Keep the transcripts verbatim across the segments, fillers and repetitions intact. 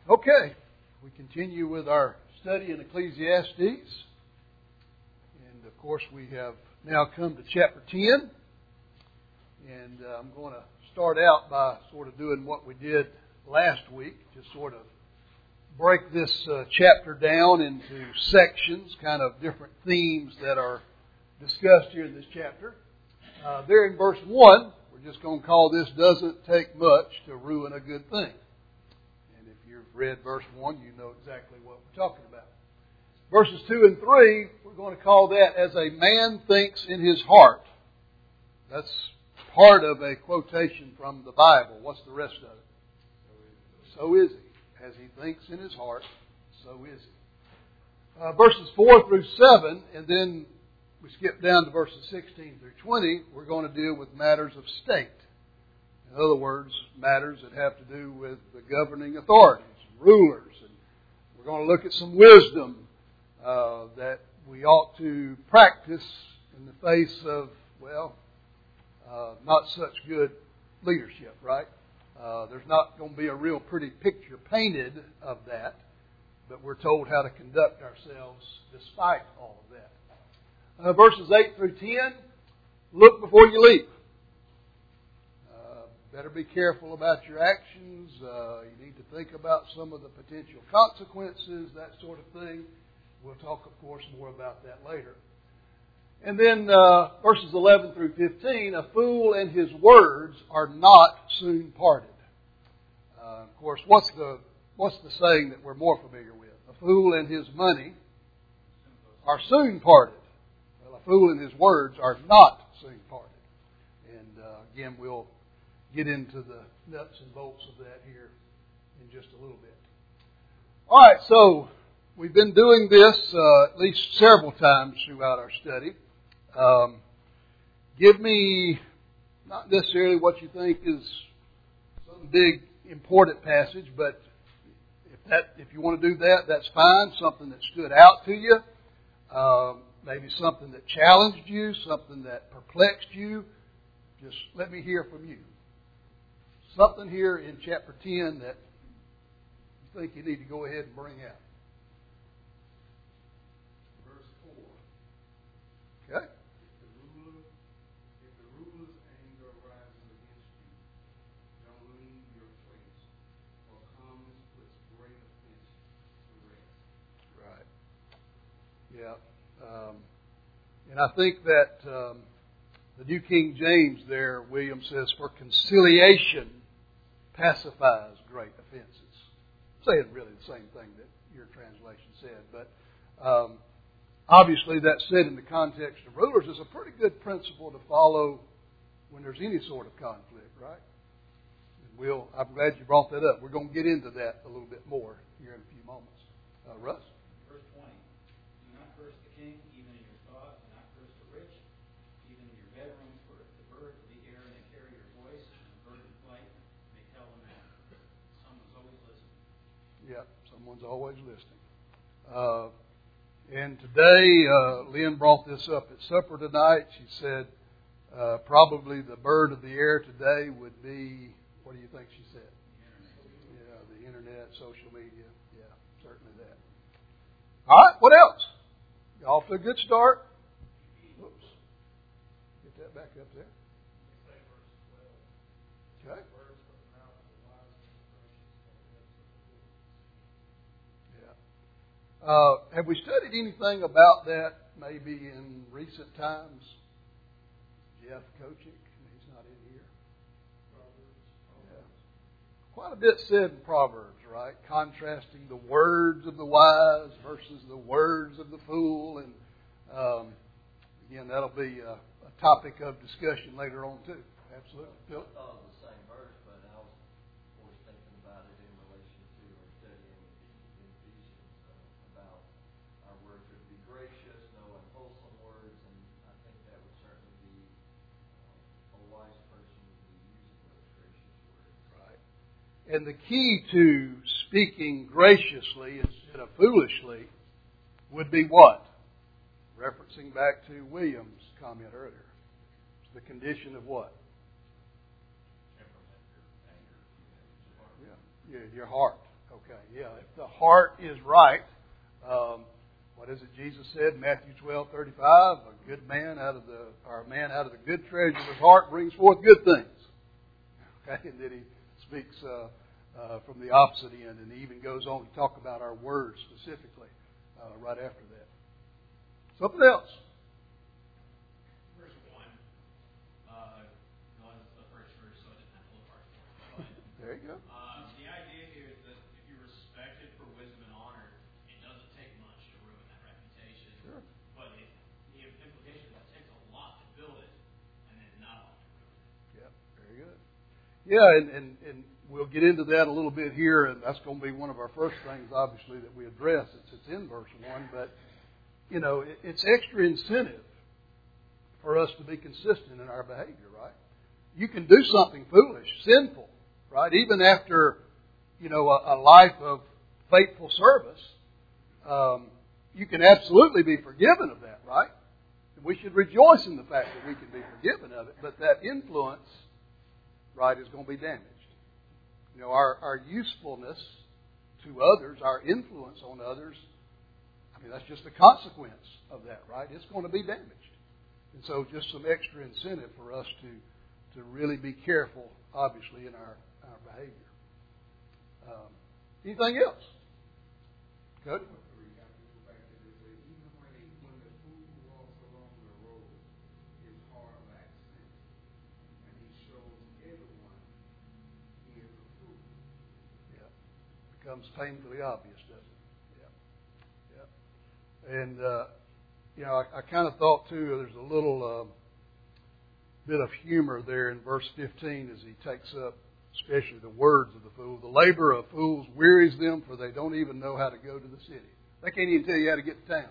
Okay, we continue with our study in Ecclesiastes. And of course, we have now come to chapter ten. And uh, I'm going to start out by sort of doing what we did last week, just sort of break this uh, chapter down into sections, kind of different themes that are discussed here in this chapter. Uh, there in verse one, we're just going to call this "Doesn't Take Much to Ruin a Good Thing." Read verse one, you know exactly what we're talking about. Verses two and three, we're going to call that "As a Man Thinks in His Heart." That's part of a quotation from the Bible. What's the rest of it? So is he. As he thinks in his heart, so is he. Uh, verses four through seven, and then we skip down to verses sixteen through twenty, we're going to deal with matters of state. In other words, matters that have to do with the governing authorities, rulers. And we're going to look at some wisdom uh, that we ought to practice in the face of, well, uh, not such good leadership, right? Uh, there's not going to be a real pretty picture painted of that, but we're told how to conduct ourselves despite all of that. Uh, verses eight through ten, look before you leap. Better be careful about your actions. Uh, you need to think about some of the potential consequences, that sort of thing. We'll talk, of course, more about that later. And then uh, verses eleven through fifteen, a fool and his words are not soon parted. Uh, of course, what's the what's the saying that we're more familiar with? A fool and his money are soon parted. Well, a fool and his words are not soon parted. And uh, again, we'll get into the nuts and bolts of that here in just a little bit. All right, so we've been doing this uh, at least several times throughout our study. Um, give me not necessarily what you think is some big important passage, but if that if you want to do that, that's fine. Something that stood out to you, uh, maybe something that challenged you, something that perplexed you. Just let me hear from you. Something here in chapter ten that you think you need to go ahead and bring out. Verse four. Okay. If the ruler, if the ruler's anger rises against you, don't leave your place, for calmness puts great offense to rest. Right. Yeah. Um, and I think that um, the New King James there, William says, for conciliation pacifies great offenses. Saying really the same thing that your translation said. But um, obviously that's said in the context of rulers is a pretty good principle to follow when there's any sort of conflict, right? And we'll, I'm glad you brought that up. We're going to get into that a little bit more here in a few moments. Uh, Russ? Verse twenty. Do not curse the king, even in your thought. Do not curse the rich, even in your bedrooms, for if the bird of the air may carry your voice, and the bird of flight may tell the man. Someone's always listening. Yeah, someone's always listening. Uh, and today, uh, Lynn brought this up at supper tonight. She said uh, probably the bird of the air today would be, what do you think she said? Yeah, the internet, social media. Yeah, certainly that. All right, what else? Off to a good start. Whoops. Get that back up there. Okay. Yeah. Uh, have we studied anything about that maybe in recent times? Jeff Kochick, he's not in here. Yeah. Quite a bit said in Proverbs, right? Contrasting the words of the wise versus the words of the fool. And um, again, that'll be a, a topic of discussion later on too. Absolutely. Philip? I thought of the same verse, but I was, of course, thinking about it in relation to our study in, in Ephesians uh, about our words are to be gracious, no unwholesome words, and I think that would certainly be uh, a wise person would be using those gracious words. Right. And the key to speaking graciously instead of foolishly would be what? Referencing back to William's comment earlier. It's the condition of what? Yeah, your heart. Okay, yeah. If the heart is right, um, what is it Jesus said in Matthew twelve thirty-five? A good man out of the, or a man out of the good treasure of his heart brings forth good things. Okay, and then he speaks uh, uh, from the opposite end, and he even goes on to talk about our words specifically uh, right after that. Something else. Verse one uh, was the first verse, so I didn't have to look hard for it. But, There you go. um, the idea here is that if you're respected for wisdom and honor, it doesn't take much to ruin that reputation. Sure. But it, the implication is it takes a lot to build it, and then not a lot to ruin it. Yeah, very good. Yeah, and, and, and we'll get into that a little bit here, and that's going to be one of our first things, obviously, that we address. It's, it's in verse one, but, you know, it, it's extra incentive for us to be consistent in our behavior, right? You can do something foolish, sinful, right? Even after, you know, a, a life of faithful service, um, you can absolutely be forgiven of that, right? And we should rejoice in the fact that we can be forgiven of it, but that influence, right, is going to be damaged. You know, our, our usefulness to others, our influence on others, I mean, that's just a consequence of that, right? It's going to be damaged. And so just some extra incentive for us to, to really be careful, obviously, in our, our behavior. Um, anything else? Good? Becomes painfully obvious, doesn't it? Yeah. Yeah. And, uh, you know, I, I kind of thought, too, there's a little um, bit of humor there in verse fifteen as he takes up, especially the words of the fool. The labor of fools wearies them, for they don't even know how to go to the city. They can't even tell you how to get to town.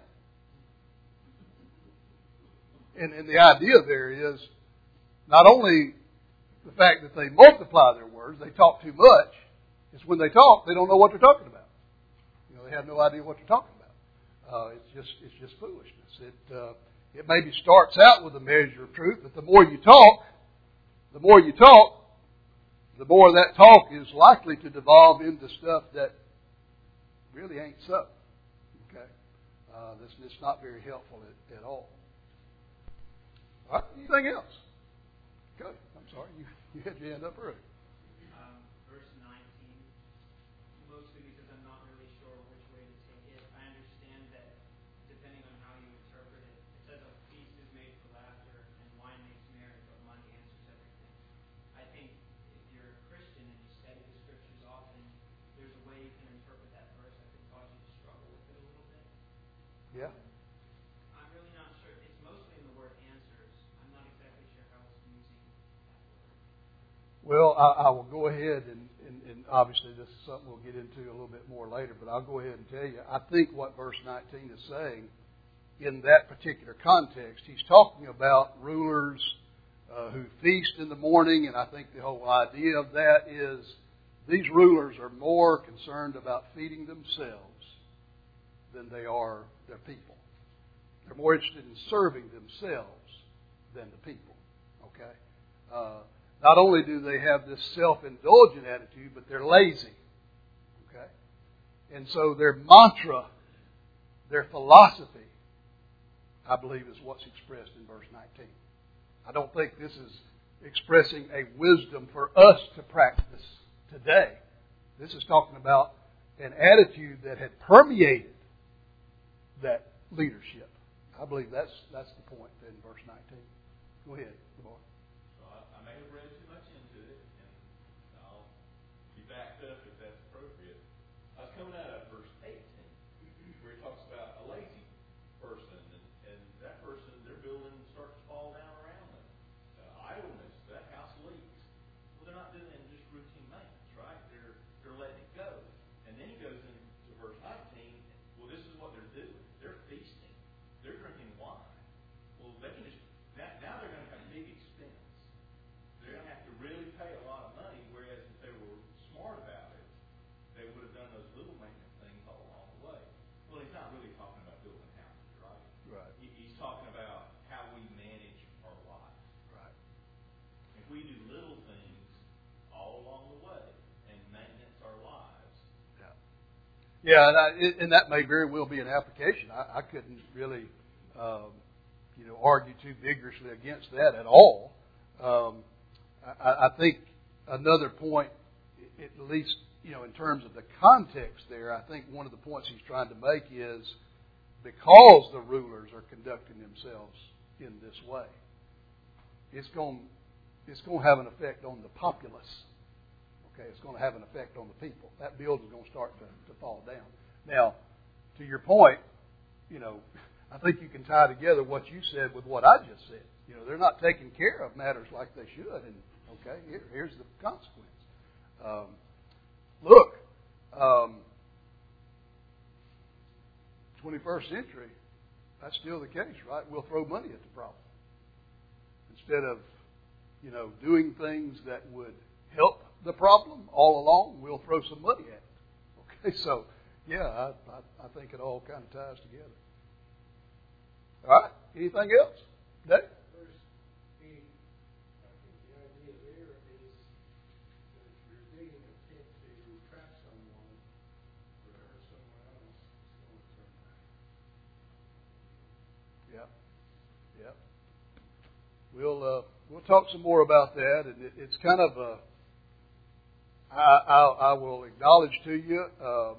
And, and the idea there is not only the fact that they multiply their words, they talk too much. It's when they talk, they don't know what they're talking about. You know, they have no idea what they're talking about. Uh, it's just it's just foolishness. It uh, it maybe starts out with a measure of truth, but the more you talk, the more you talk, the more that talk is likely to devolve into stuff that really ain't so. Okay, uh, this it's not very helpful at, at all. All right, anything else? Go. I'm sorry, you you had your hand up early. Um, verse nineteen, mostly because I'm not really sure which way to take it. I understand that depending on how you interpret it, it says a feast is made for laughter and wine makes merry, but money answers everything. I think if you're a Christian and you study the scriptures often, there's a way you can interpret that verse that could cause you to struggle with it a little bit. Yeah. I'm really not sure. It's mostly in the word answers. I'm not exactly sure how it's using that word. Well, I, I will go ahead and, and, and obviously this is something we'll get into a little bit more later, but I'll go ahead and tell you, I think what verse nineteen is saying in that particular context, he's talking about rulers uh, who feast in the morning, and I think the whole idea of that is these rulers are more concerned about feeding themselves than they are their people. They're more interested in serving themselves than the people. Okay? Uh, not only do they have this self-indulgent attitude, but they're lazy. Okay? And so their mantra, their philosophy, I believe, is what's expressed in verse nineteen. I don't think this is expressing a wisdom for us to practice today. This is talking about an attitude that had permeated that leadership. I believe that's that's the point in verse nineteen. Go ahead, Lamar. So I, I may have read too much into it, and I'll be backed up if that's appropriate. I was coming out of verse eighteen, where he talks about a lazy person, and, and that person, their building starts to fall down around them. Uh, idleness, that house leaks. Well, they're not doing just routine maintenance, right? They're they're letting it go. And then he goes into verse nineteen. Well, this is what they're doing. They're feasting. They're drinking wine. Well, they can just now, now they're going to have big expenses. Yeah, and, I, and that may very well be an application. I, I couldn't really, um, you know, argue too vigorously against that at all. Um, I, I think another point, at least, you know, in terms of the context there, I think one of the points he's trying to make is because the rulers are conducting themselves in this way, it's going, it's going to have an effect on the populace. Okay, it's going to have an effect on the people. That building's going to start to, to fall down. Now, to your point, you know, I think you can tie together what you said with what I just said. You know, they're not taking care of matters like they should, and okay, here, here's the consequence. Um, look, um, twenty-first century, that's still the case, right? We'll throw money at the problem instead of, you know, doing things that would help the problem all along. We'll throw some money at it. Okay, so yeah, I, I, I think it all kind of ties together. All right, anything else, Dave? Verse eight, I think the idea there is that if you're digging a pit to trap someone or to hurt someone else, it's going to turn back. Yeah, yeah. We'll uh, we'll talk some more about that, and it, it's kind of a. I, I, I will acknowledge to you um,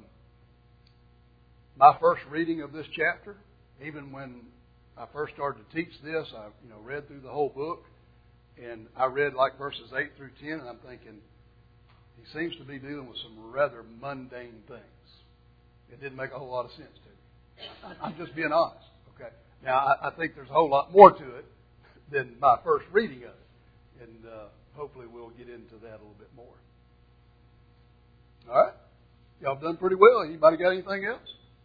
my first reading of this chapter. Even when I first started to teach this, I you know read through the whole book, and I read like verses eight through ten, and I'm thinking he seems to be dealing with some rather mundane things. It didn't make a whole lot of sense to me. I'm just being honest. Okay. Now I, I think there's a whole lot more to it than my first reading of it, and uh, hopefully we'll get into that a little bit more. All right. Y'all done pretty well. Anybody got anything else?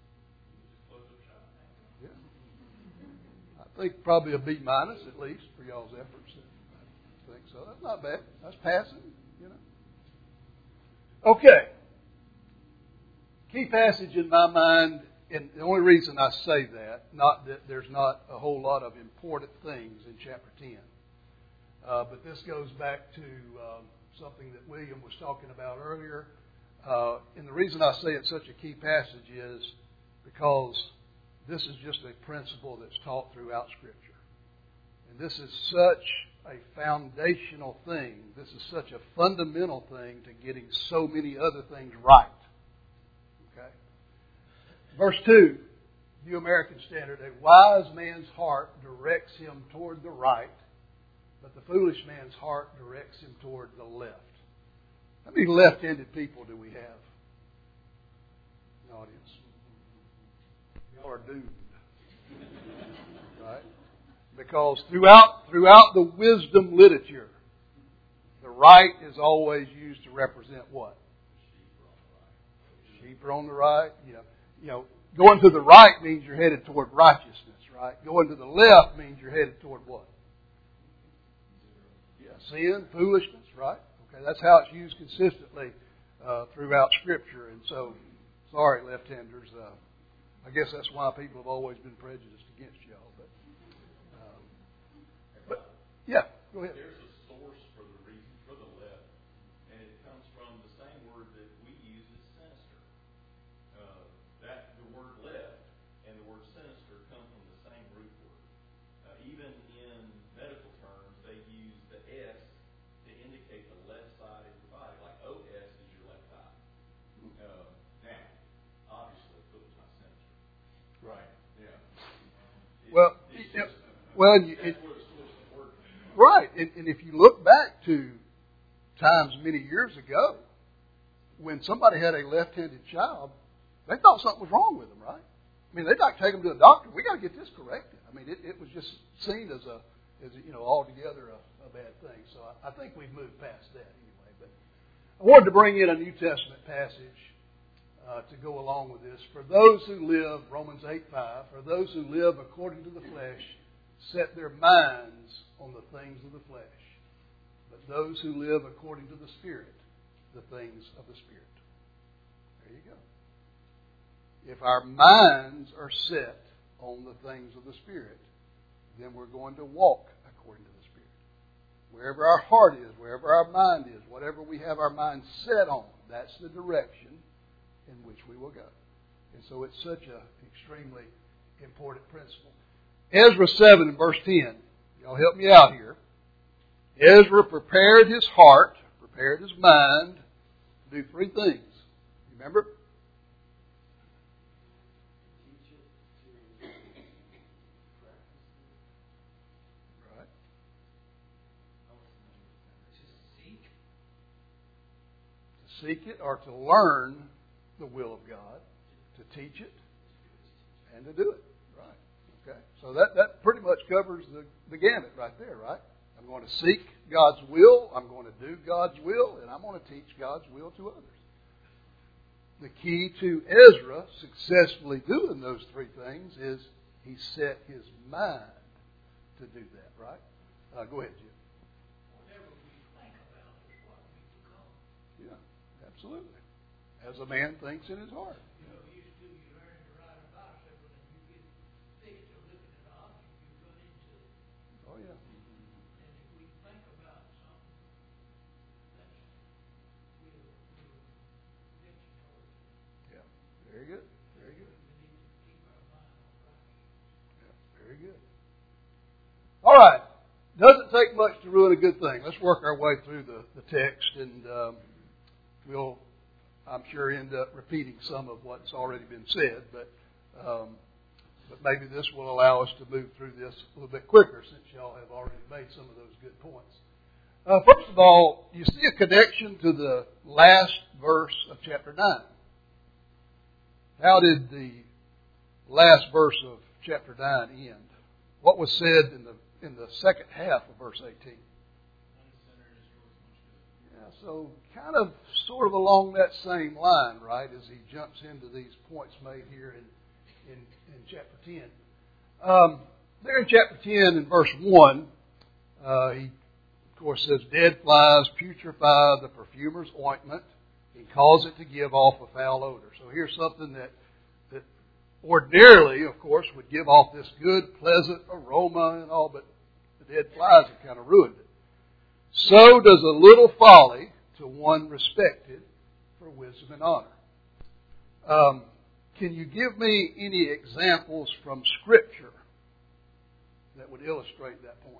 Yeah. I think probably a B minus at least for y'all's efforts. I think so. That's not bad. That's passing, you know. Okay. Key passage in my mind, and the only reason I say that, not that there's not a whole lot of important things in chapter ten, uh, but this goes back to um, something that William was talking about earlier. Uh, and the reason I say it's such a key passage is because this is just a principle that's taught throughout Scripture. And this is such a foundational thing. This is such a fundamental thing to getting so many other things right. Okay? Verse two, New American Standard, a wise man's heart directs him toward the right, but the foolish man's heart directs him toward the left. How many left-handed people do we have in the audience? Y'all are doomed. Right? Because throughout throughout the wisdom literature, the right is always used to represent what? Sheep are on the right. You know, you know, going to the right means you're headed toward righteousness, right? Going to the left means you're headed toward what? Yeah, sin, foolishness, right? Okay, that's how it's used consistently uh, throughout Scripture. And so, sorry, left-handers. Uh, I guess that's why people have always been prejudiced against y'all. But, um, but yeah, go ahead. There's a source for the reason for the left, and it comes from the same word that we use as sinister. Uh, that the word left and the word sinister come from the same root word. Uh, even in medical terms, they use the S to indicate the left side of your body, like O S is your left eye. Uh, now, obviously, foot is not sinister. Right. Yeah. It, Well, it's yeah, just, well, you, that's it, where the source of the word comes from. right. And, and if you look back to times many years ago, when somebody had a left-handed child, they thought something was wrong with them, right? I mean, they'd like to take them to a doctor. We got to get this corrected. I mean, it, it was just seen as a, as a, you know, altogether a, a bad thing. So I, I think we've moved past that anyway. But I wanted to bring in a New Testament passage uh, to go along with this. For those who live, Romans eight five, for those who live according to the flesh, set their minds on the things of the flesh. But those who live according to the Spirit, the things of the Spirit. There you go. If our minds are set on the things of the Spirit, then we're going to walk according to the Spirit. Wherever our heart is, wherever our mind is, whatever we have our mind set on, that's the direction in which we will go. And so it's such an extremely important principle. Ezra seven and verse ten. Y'all help me out here. Ezra prepared his heart, prepared his mind to do three things. Remember? Right. To seek it or to learn the will of God, to teach it, and to do it. Right. Okay. So that, that pretty much covers the, the gamut right there, right? I'm going to seek God's will, I'm going to do God's will, and I'm going to teach God's will to others. The key to Ezra successfully doing those three things is he set his mind to do that, right? Uh, go ahead, Jim. Whatever we think about is what we become. Yeah, absolutely. As a man thinks in his heart. You know, used to you learn to ride a bicycle and you get fixed to looking at an object, you run into it. Oh, yeah. And if we think about something, that's we'll, we'll venture towards it. Yeah, very good. Very good. We need to keep our mind on righteousness. Yeah, very good. All right. Doesn't take much to ruin a good thing. Let's work our way through the, the text, and um, we'll, I'm sure, end up repeating some of what's already been said, but um, but maybe this will allow us to move through this a little bit quicker since y'all have already made some of those good points. Uh, first of all, you see a connection to the last verse of chapter nine. How did the last verse of chapter nine end? What was said in the in the second half of verse eighteen? Yeah, so kind of sort of along that same line, right, as he jumps into these points made here in in, in chapter ten. Um, there in chapter ten in verse one, uh, he of course says, dead flies putrefy the perfumer's ointment and cause it to give off a foul odor. So here's something that that ordinarily, of course, would give off this good, pleasant aroma and all, but the dead flies have kind of ruined it. So does a little folly to one respected for wisdom and honor. Um, can you give me any examples from Scripture that would illustrate that point?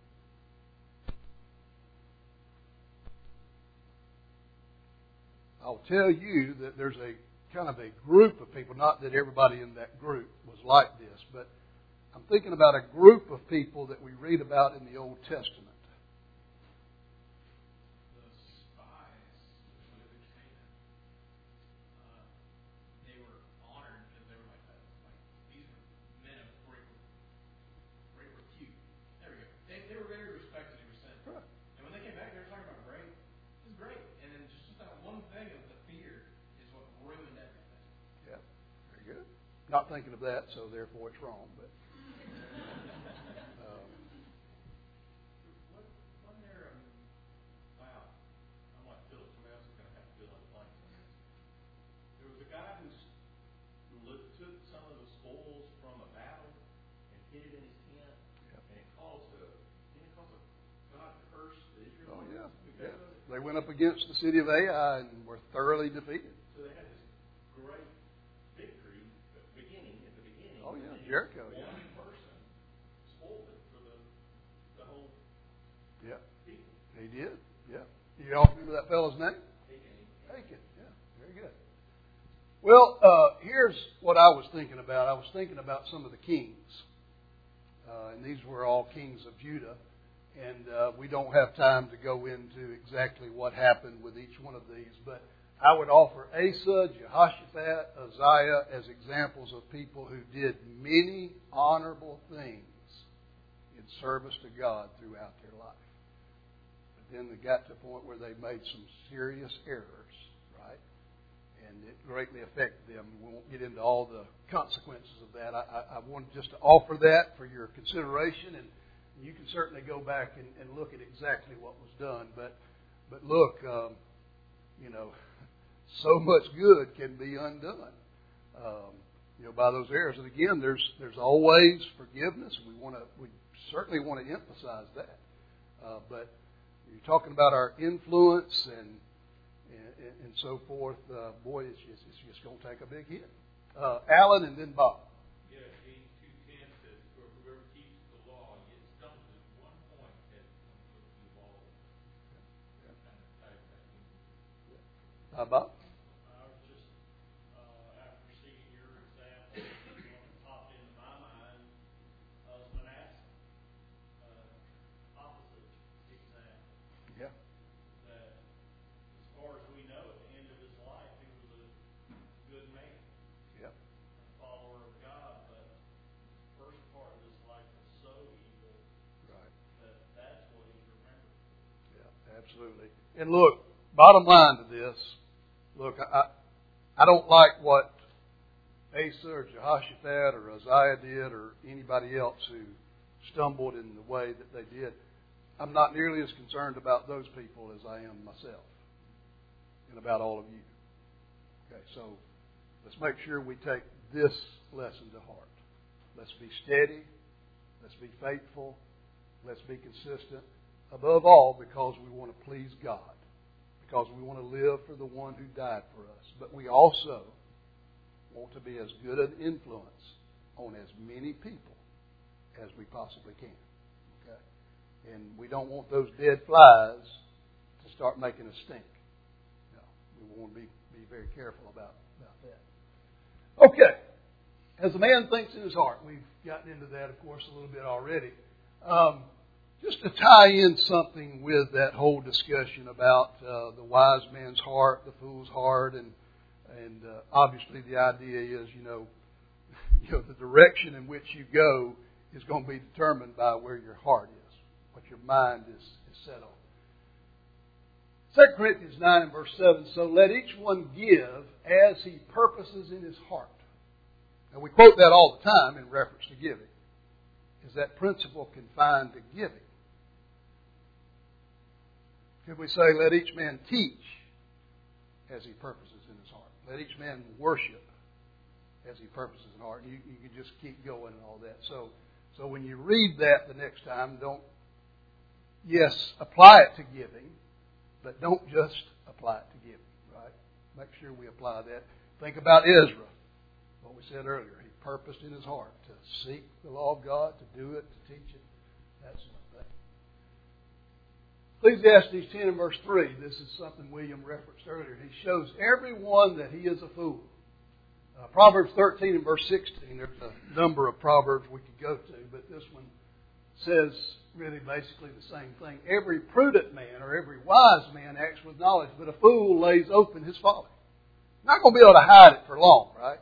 I'll tell you that there's a kind of a group of people, not that everybody in that group was like this, but I'm thinking about a group of people that we read about in the Old Testament. The spies would have Canaan. Uh, they were honored because they were like, that, like these were men of great, great repute. There we go. They, they were very respected. They were said. Right. And when they came back, they were talking about great. This is great. And then just that one thing of the fear is what ruined everything. Yeah, very good. Not thinking of that, so therefore it's wrong. But um, What, wasn't there, um, wow, I'm like Philip, somebody else is going to have to fill in the blanks on this. There was a guy who's, who looked, took some of the spoils from a battle and hid it in his tent, Yep. and it caused a, didn't it cause a God to curse the Israelites? oh yeah, because yeah. of it? They went up against the city of Ai and were thoroughly defeated. So they had this great victory at the beginning, at the beginning. Oh yeah, and Jericho. One Yeah, person spoiled it for the, the whole yeah, people. he did. Yeah, you all remember that fellow's name? Achan. Yeah, very good. Well, uh, here's what I was thinking about. I was thinking about some of the kings, uh, and these were all kings of Judah. And uh, we don't have time to go into exactly what happened with each one of these, but I would offer Asa, Jehoshaphat, Uzziah as examples of people who did many honorable things in service to God throughout their life. But then they got to a point where they made some serious errors, right? And it greatly affected them. We won't get into all the consequences of that. I, I, I wanted just to offer that for your consideration, and you can certainly go back and, and look at exactly what was done. But but look, um, you know, so much good can be undone, um, you know, by those errors. And again, there's there's always forgiveness. We want to we certainly want to emphasize that. Uh, but you're talking about our influence and and, and so forth. Uh, boy, it's just, it's just going to take a big hit. uh, Alan and then Bob. Yeah, James two ten says, "For whoever keeps the law, yet stumbles at one point, has completely evolved." That kind of type that in. Uh, Bob? I was just, uh, after seeing your example, one that popped into my mind, uh, was Manasseh. Uh, opposite example. Yeah. That, as far as we know, at the end of his life, he was a good man, Yeah. a follower of God, but the first part of his life was so evil Right. that that's what he's remembered. Yeah, absolutely. And look, bottom line to this, look, I, I don't like what Asa or Jehoshaphat or Uzziah did or anybody else who stumbled in the way that they did. I'm not nearly as concerned about those people as I am myself and about all of you. Okay, so let's make sure we take this lesson to heart. Let's be steady. Let's be faithful. Let's be consistent. Above all, because we want to please God. Because we want to live for the one who died for us. But we also want to be as good an influence on as many people as we possibly can. Okay? And we don't want those dead flies to start making us stink. No, we want to be, be very careful about, about that. Okay. As a man thinks in his heart, we've gotten into that, of course, a little bit already. Um, just to tie in something with that whole discussion about uh, the wise man's heart, the fool's heart, and and uh, obviously the idea is, you know, you know, the direction in which you go is going to be determined by where your heart is, what your mind is, is set on. Second Corinthians nine and verse seven, so let each one give as he purposes in his heart. And we quote that all the time in reference to giving. Is that principle confined to giving? Could we say, let each man teach as he purposes in his heart? Let each man worship as he purposes in his heart. You, you can just keep going and all that. So, so when you read that the next time, don't, yes, apply it to giving, but don't just apply it to giving, right? Make sure we apply that. Think about Ezra. What we said earlier, he purposed in his heart to seek the law of God, to do it, to teach it, that sort of thing. Ecclesiastes ten and verse three, this is something William referenced earlier. He shows everyone that he is a fool. Uh, Proverbs thirteen and verse sixteen, there's a number of proverbs we could go to, but this one says really basically the same thing. Every prudent man or every wise man acts with knowledge, but a fool lays open his folly. Not going to be able to hide it for long, right?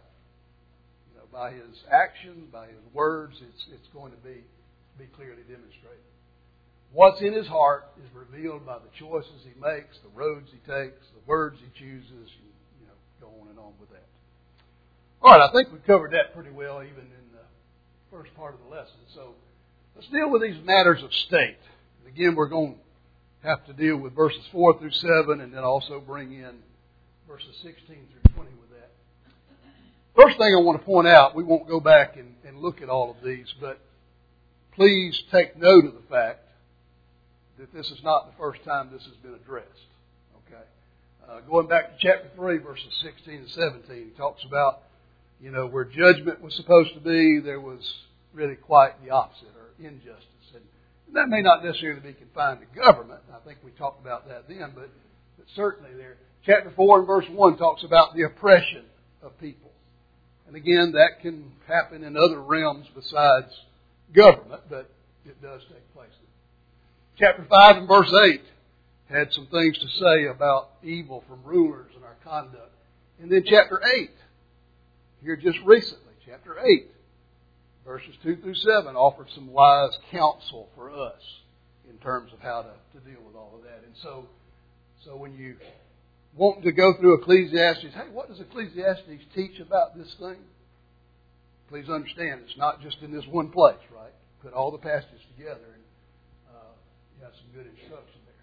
By his actions, by his words, it's it's going to be, be clearly demonstrated. What's in his heart is revealed by the choices he makes, the roads he takes, the words he chooses, and, you know, go on and on with that. All right, I think we've covered that pretty well even in the first part of the lesson. So let's deal with these matters of state. And again, we're going to have to deal with verses four through seven and then also bring in verses sixteen through twenty with that. First thing I want to point out, we won't go back and, and look at all of these, but please take note of the fact that this is not the first time this has been addressed. Okay, uh, going back to chapter three, verses sixteen and seventeen, he talks about, you know, where judgment was supposed to be, there was really quite the opposite, or injustice. And that may not necessarily be confined to government. I think we talked about that then, but, but certainly there. Chapter four and verse one talks about the oppression of people. And again, that can happen in other realms besides government, but it does take place. Chapter five and verse eight had some things to say about evil from rulers and our conduct. And then chapter eight, here just recently, chapter eight, verses two through seven, offered some wise counsel for us in terms of how to, to deal with all of that. And so, so when you want to go through Ecclesiastes, hey, what does Ecclesiastes teach about this thing? Please understand, it's not just in this one place, right? Put all the passages together and uh, you have some good instruction there.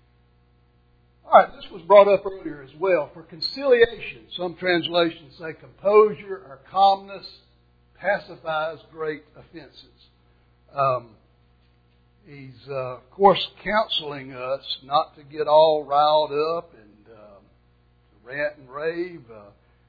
All right, this was brought up earlier as well. For conciliation, some translations say composure or calmness pacifies great offenses. Um, he's, uh, of course, counseling us not to get all riled up and rant and rave. Uh,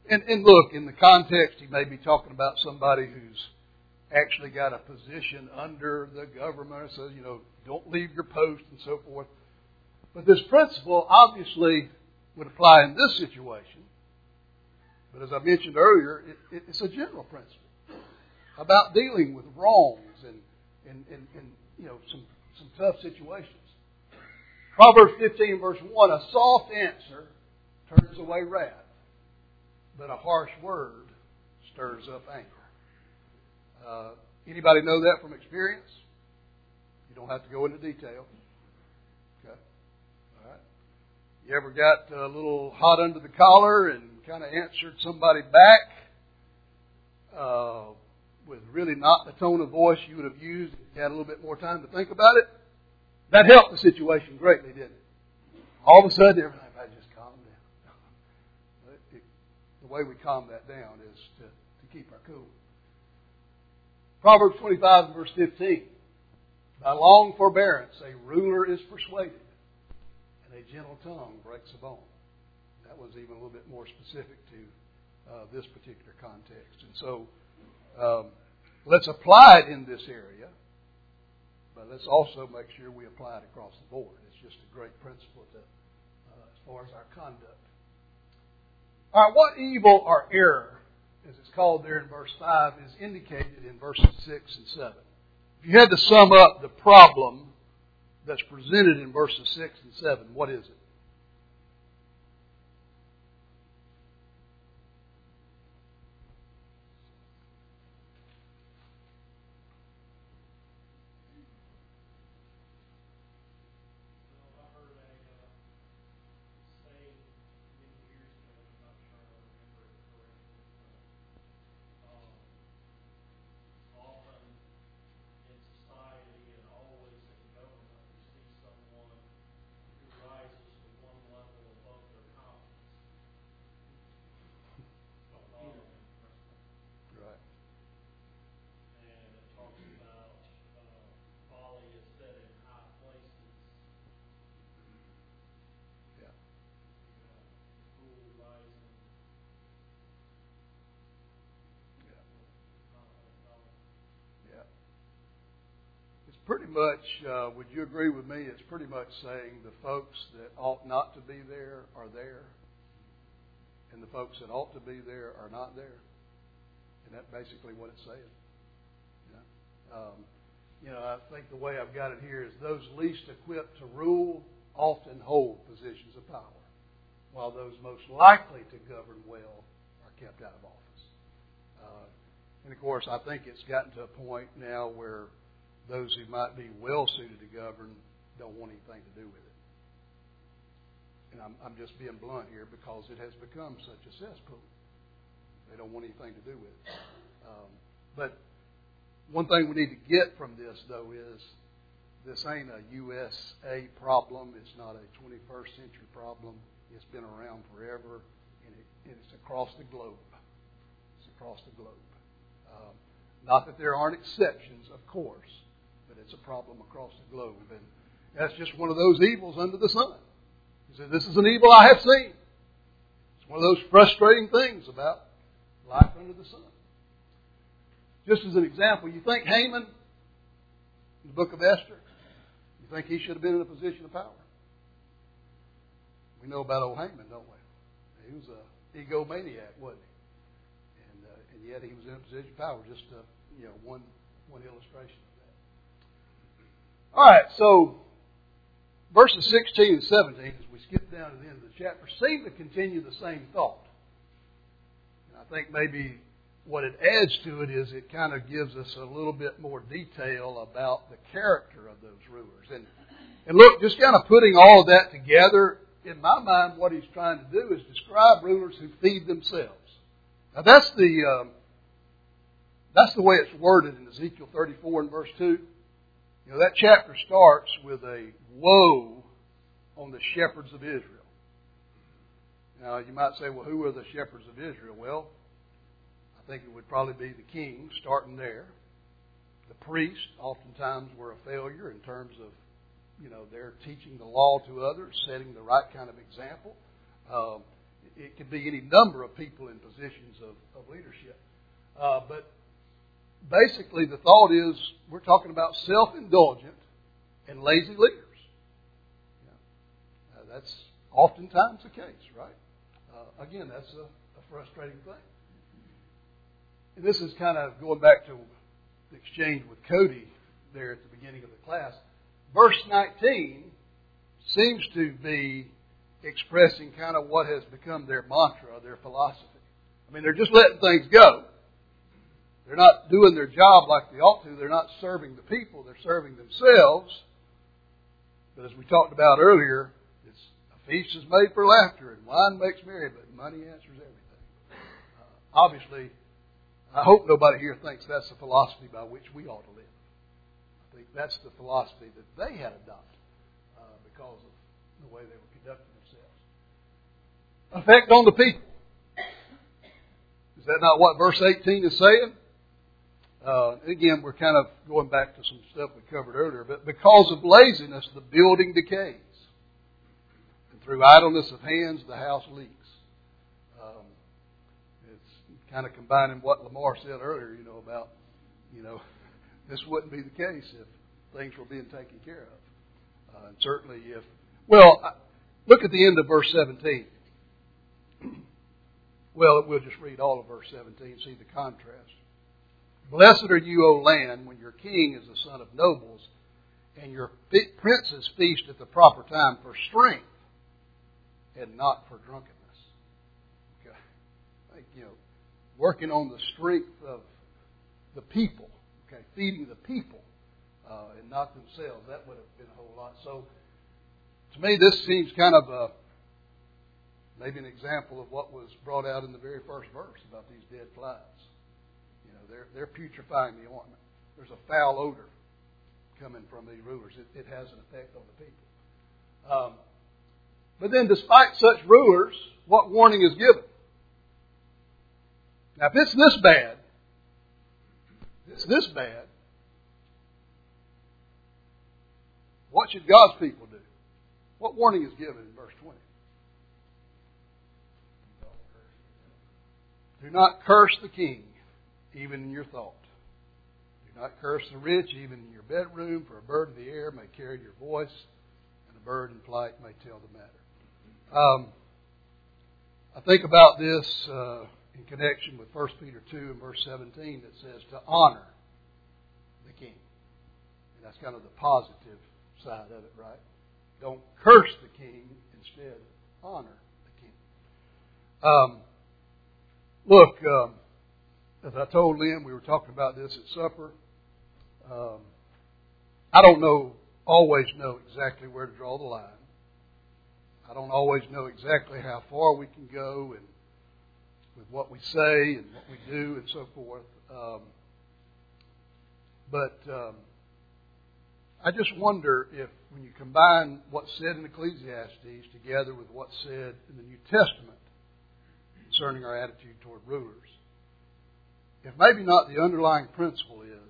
And, and look, in the context, he may be talking about somebody who's actually got a position under the government, so, you know, don't leave your post and so forth. But this principle obviously would apply in this situation. But as I mentioned earlier, it, it, it's a general principle about dealing with wrongs and, and, and, and you know, some, some tough situations. Proverbs fifteen, verse one, a soft answer turns away wrath, but a harsh word stirs up anger. Uh, anybody know that from experience? You don't have to go into detail. Okay. All right. You ever got a little hot under the collar and kind of answered somebody back uh, with really not the tone of voice you would have used if you had a little bit more time to think about it? That helped the situation greatly, didn't it? All of a sudden, everybody just calmed down. It, it, the way we calm that down is to, to keep our cool. Proverbs twenty-five and verse fifteen. By long forbearance a ruler is persuaded, and a gentle tongue breaks a bone. That was even a little bit more specific to uh, this particular context. And so um, let's apply it in this area, but let's also make sure we apply it across the board. It's just a great principle to, uh, as far as our conduct. All right, what evil or error, as it's called there in verse five, is indicated in verses six and seven. If you had to sum up the problem that's presented in verses six and seven, what is it? Pretty much, uh, would you agree with me, it's pretty much saying the folks that ought not to be there are there, and the folks that ought to be there are not there. And that's basically what it's saying. Yeah. Um, you know, I think the way I've got it here is those least equipped to rule often hold positions of power, while those most likely to govern well are kept out of office. Uh, and of course, I think it's gotten to a point now where those who might be well suited to govern don't want anything to do with it. And I'm, I'm just being blunt here because it has become such a cesspool. They don't want anything to do with it. Um, but one thing we need to get from this, though, is this ain't a U S A problem. It's not a twenty-first century problem. It's been around forever, and, it, and it's across the globe. It's across the globe. Um, not that there aren't exceptions, of course. But it's a problem across the globe. And that's just one of those evils under the sun. He said, this is an evil I have seen. It's one of those frustrating things about life under the sun. Just as an example, you think Haman, in the book of Esther, you think he should have been in a position of power? We know about old Haman, don't we? He was an egomaniac, wasn't he? And, uh, and yet he was in a position of power. Just uh, you know, one one illustration. All right, so verses sixteen and seventeen, as we skip down to the end of the chapter, seem to continue the same thought. And I think maybe what it adds to it is it kind of gives us a little bit more detail about the character of those rulers. And, and look, just kind of putting all of that together, in my mind, what he's trying to do is describe rulers who feed themselves. Now, that's the um, that's the way it's worded in Ezekiel thirty-four and verse two. You know, that chapter starts with a woe on the shepherds of Israel. Now, you might say, well, who are the shepherds of Israel? Well, I think it would probably be the king, starting there. The priests oftentimes were a failure in terms of, you know, their teaching the law to others, setting the right kind of example. Um, it could be any number of people in positions of, of leadership. Uh, but basically the thought is we're talking about self-indulgent and lazy leaders. Yeah. Uh, that's oftentimes the case, right? Uh, again, that's a, a frustrating thing. And this is kind of going back to the exchange with Cody there at the beginning of the class. Verse nineteen seems to be expressing kind of what has become their mantra, their philosophy. I mean, they're just letting things go. They're not doing their job like they ought to. They're not serving the people. They're serving themselves. But as we talked about earlier, it's a feast is made for laughter and wine makes merry, but money answers everything. Uh, obviously, I hope nobody here thinks that's the philosophy by which we ought to live. I think that's the philosophy that they had adopted uh, because of the way they were conducting themselves. Effect on the people. Is that not what verse eighteen is saying? Uh, again, we're kind of going back to some stuff we covered earlier. But because of laziness, the building decays. And through idleness of hands, the house leaks. Um, it's kind of combining what Lamar said earlier, you know, about, you know, this wouldn't be the case if things were being taken care of. Uh, and certainly if, well, look at the end of verse seventeen. Well, we'll just read all of verse seventeen, see the contrast. Blessed are you, O land, when your king is the son of nobles, and your princes feast at the proper time for strength, and not for drunkenness. Okay. I think, you know, working on the strength of the people, okay, feeding the people, uh, and not themselves, that would have been a whole lot. So, to me, this seems kind of a, maybe an example of what was brought out in the very first verse about these dead flies. You know, they're, they're putrefying the ointment. There's a foul odor coming from these rulers. It, it has an effect on the people. Um, but then despite such rulers, what warning is given? Now, if it's this bad, if it's this bad, what should God's people do? What warning is given in verse twenty? Do not curse the king, even in your thought. Do not curse the rich, even in your bedroom, for a bird of the air may carry your voice, and a bird in flight may tell the matter. Um, I think about this uh, in connection with First Peter two and verse seventeen that says to honor the king. And that's kind of the positive side of it, right? Don't curse the king, instead honor the king. Um, look, um, as I told Lynn, we were talking about this at supper. Um, I don't know, always know exactly where to draw the line. I don't always know exactly how far we can go and with what we say and what we do and so forth. Um, but um, I just wonder if when you combine what's said in Ecclesiastes together with what's said in the New Testament concerning our attitude toward rulers, if maybe not the underlying principle is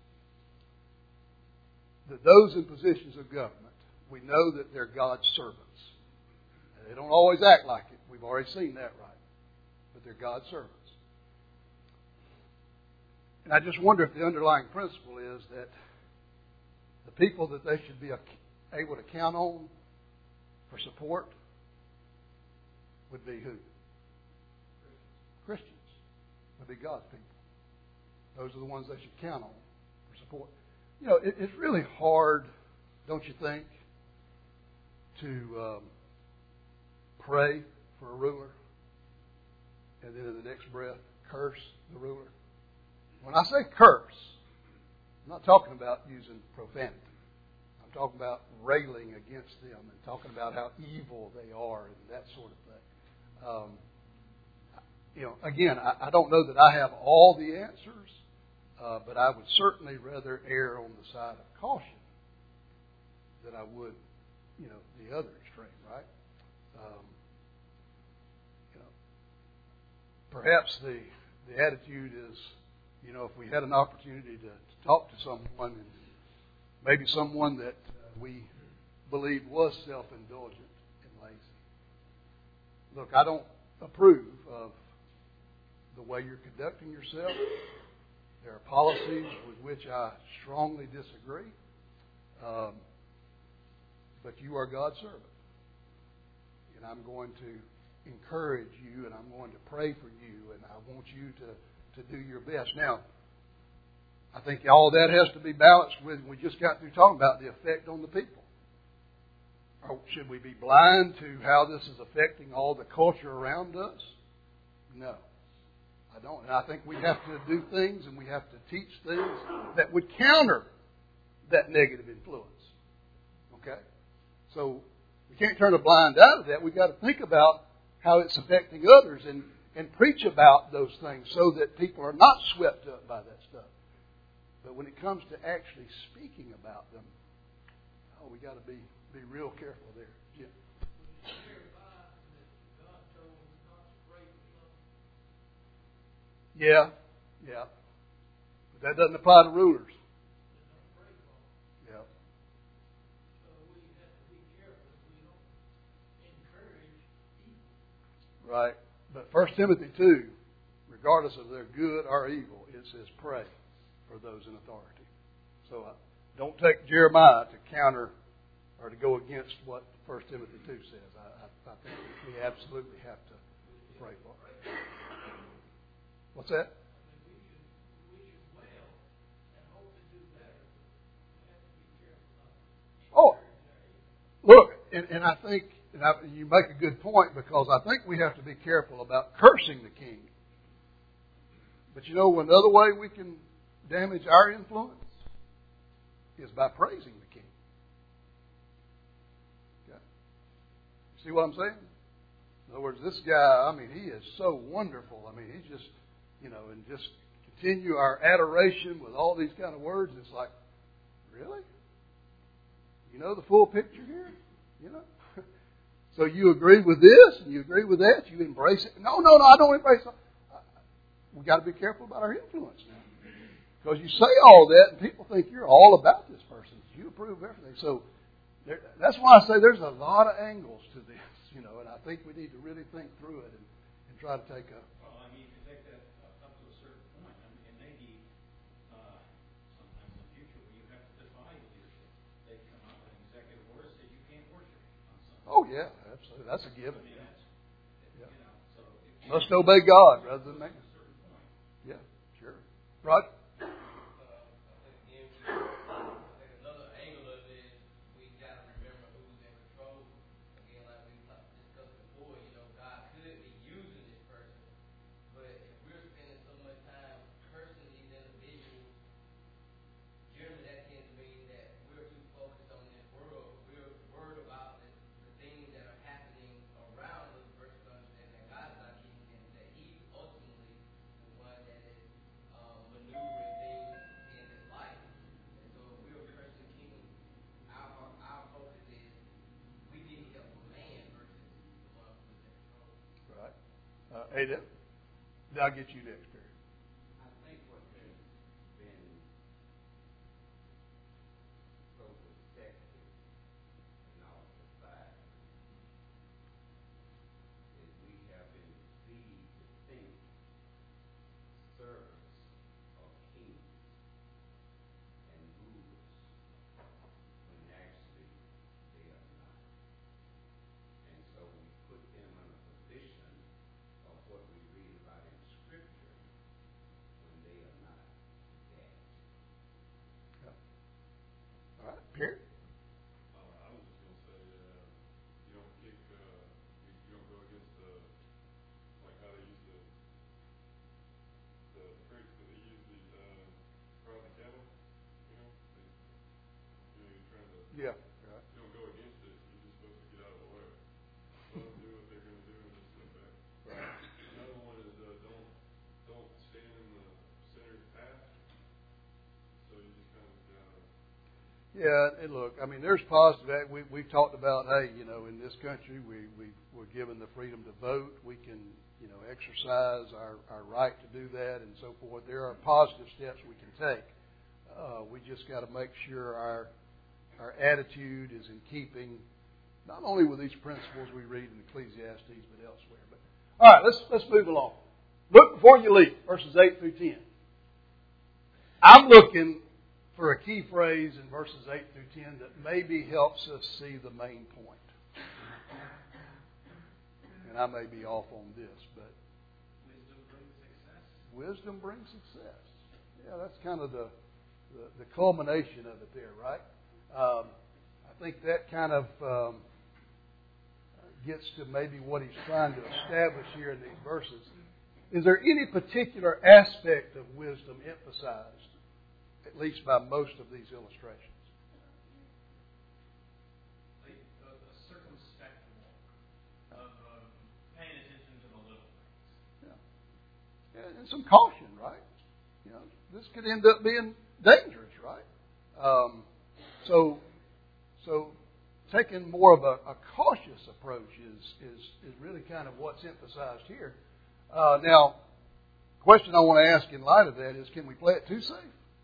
that those in positions of government, we know that they're God's servants. They don't always act like it. We've already seen that, right? But they're God's servants. And I just wonder if the underlying principle is that the people that they should be able to count on for support would be who? Christians. Would be God's people. Those are the ones they should count on for support. You know, it, it's really hard, don't you think, to um, pray for a ruler and then in the next breath curse the ruler. When I say curse, I'm not talking about using profanity. I'm talking about railing against them and talking about how evil they are and that sort of thing. Um, you know, again, I, I don't know that I have all the answers, uh, but I would certainly rather err on the side of caution than I would, you know, the other extreme, right? Um, you know, perhaps the the attitude is, you know, if we had an opportunity to, to talk to someone, and maybe someone that uh, we believed was self-indulgent and lazy. Look, I don't, approve of the way you're conducting yourself. There are policies with which I strongly disagree. Um, but you are God's servant. And I'm going to encourage you, and I'm going to pray for you, and I want you to, to do your best. Now, I think all that has to be balanced with, we just got through talking about the effect on the people. Or should we be blind to how this is affecting all the culture around us? No, I don't. And I think we have to do things and we have to teach things that would counter that negative influence. Okay? So we can't turn a blind eye to that. We've got to think about how it's affecting others and, and preach about those things so that people are not swept up by that stuff. But when it comes to actually speaking about them, oh, we got to be, be real careful there. Jim. Yeah, yeah. But that doesn't apply to rulers. Yeah. Right. But First Timothy two, regardless of their good or evil, it says pray for those in authority. So uh, don't take Jeremiah to counter or to go against what First Timothy two says. I, I, I think we absolutely have to pray for it. What's that? Oh, look, and, and I think and I, you make a good point, because I think we have to be careful about cursing the king. But you know, another way we can damage our influence is by praising the king. Okay. See what I'm saying? In other words, this guy, I mean, he is so wonderful. I mean, he just, you know, and just continue our adoration with all these kind of words. It's like, really? You know the full picture here? You know? So you agree with this and you agree with that. You embrace it. No, no, no, I don't embrace it. We've got to be careful about our influence now. Because you say all that and people think you're all about this person. You approve of everything. So there, that's why I say there's a lot of angles to this, you know, and I think we need to really think through it and, and try to take a... Well, I mean, you can take that up to a certain point. I mean, it may be uh, sometime in the future where you have to defy leadership. They come out with an executive order that says you can't worship on Sunday. Oh, yeah, absolutely. That's a given. I mean, that's, Yeah. you know, so if Must obey God rather than man. a certain point. Yeah, sure. Rod? Uh, Ada, I'll get you next, Perry. I think what has been so effective in our society is we have been feed to think servants of kings and rulers when actually they are not. And so we put them in a position of what we read about in Scripture when they are not that. Yeah. All right, Perry? Uh, I was just going to say, uh, you don't kick, uh, you, you don't go against the, like how they used to, the tricks that they use to uh, prod the cattle, you know? They, you know, you're trying to, Yeah. Right. you don't go against it, you're just supposed to get out of the way. Let them do what they're going to do and just sit back. Right. Another one is uh, don't don't stand in the center of the path. So you just kind of uh, Yeah, and look, I mean, there's positive. We we've talked about, hey, you know, in this country, we we we're given the freedom to vote. We can, you know, exercise our our right to do that, and so forth. There are positive steps we can take. Uh, we just got to make sure our our attitude is in keeping not only with these principles we read in Ecclesiastes, but elsewhere. But All right, let's let's move along. Look before you leave, verses eight through ten. I'm looking for a key phrase in verses eight through ten that maybe helps us see the main point. And I may be off on this, but Wisdom brings success. Wisdom brings success. Yeah, that's kind of the the, the culmination of it there, right? Um, I think that kind of um, gets to maybe what he's trying to establish here in these verses. Is there any particular aspect of wisdom emphasized, at least by most of these illustrations? Like a, a circumspect walk of um, paying attention to the little things. Yeah. And some caution, right? You know, this could end up being dangerous, right? Um, so, so taking more of a, a cautious approach is, is is really kind of what's emphasized here. Uh, now, the question I want to ask in light of that is, can we play it too safe?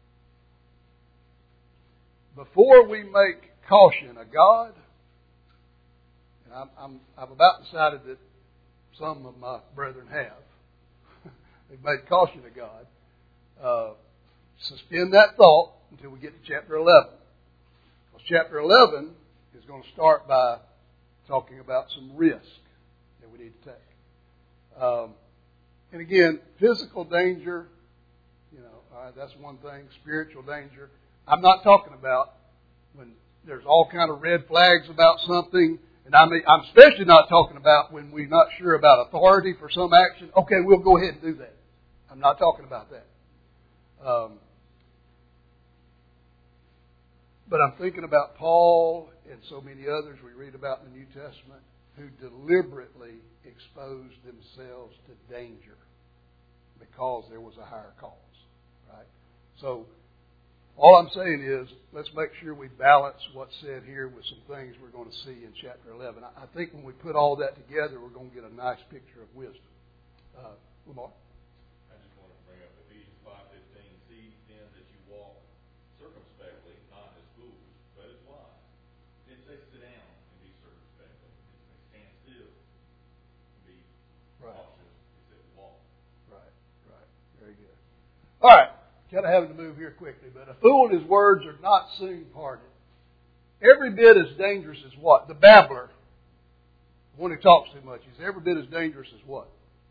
Before we make caution a god, and I'm, I'm, I've about decided that some of my brethren have, they've made caution a god, uh, suspend that thought until we get to chapter eleven. Because chapter eleven is going to start by talking about some risk that we need to take. Um, and again, physical danger, you know, all right, that's one thing. Spiritual danger. I'm not talking about when there's all kind of red flags about something. And I mean, I'm especially not talking about when we're not sure about authority for some action. Okay, we'll go ahead and do that. I'm not talking about that. Um, but I'm thinking about Paul and so many others we read about in the New Testament who deliberately exposed themselves to danger because there was a higher cause. Right? So all I'm saying is, let's make sure we balance what's said here with some things we're going to see in chapter eleven. I think when we put all that together, we're going to get a nice picture of wisdom. Uh, Lamar? I just want to bring up Ephesians five fifteen. See then that you walk circumspectly, not as fools, but as wise. It didn't say sit down and be circumspect. It didn't say stand still and be Right. cautious. It said walk. Right, right. Very good. All right. Kind of having to move here quickly, but a fool and his words are not soon parted. Every bit as dangerous as what? The babbler, the one who talks too much, is every bit as dangerous as what?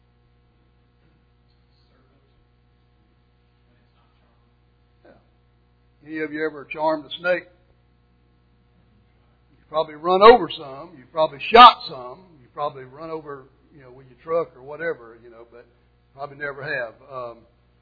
Yeah. Any of you ever charmed a snake? You've probably run over some. You've probably shot some. You've probably run over, you know, with your truck or whatever, you know, but probably never have. Um,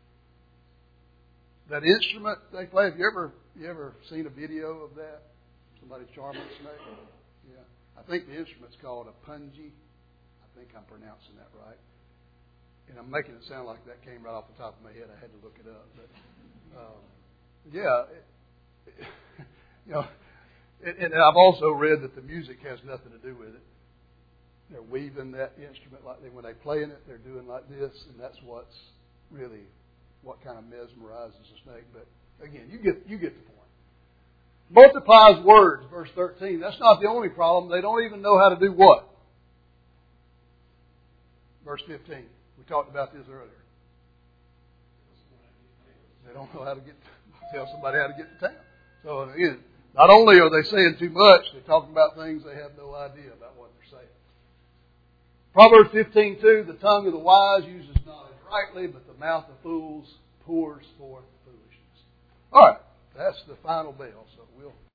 That instrument they play, have you ever you ever seen a video of that? Somebody charming a snake? Yeah. I think the instrument's called a punji. I think I'm pronouncing that right. And I'm making it sound like that came right off the top of my head. I had to look it up. But um, yeah, it, it, you know, and, and I've also read that the music has nothing to do with it. They're weaving that instrument like they, when they're playing it, they're doing like this, and that's what's really what kind of mesmerizes a snake. But again, you get you get the point. Multiplies words, verse thirteen. That's not the only problem. They don't even know how to do what? Verse fifteen. We talked about this earlier. They don't know how to get tell somebody how to get to town. So again, not only are they saying too much, they're talking about things they have no idea about what they're saying. Proverbs fifteen two, the tongue of the wise uses knowledge rightly, but the mouth of fools pours forth foolishness. All right, that's the final bell, so we'll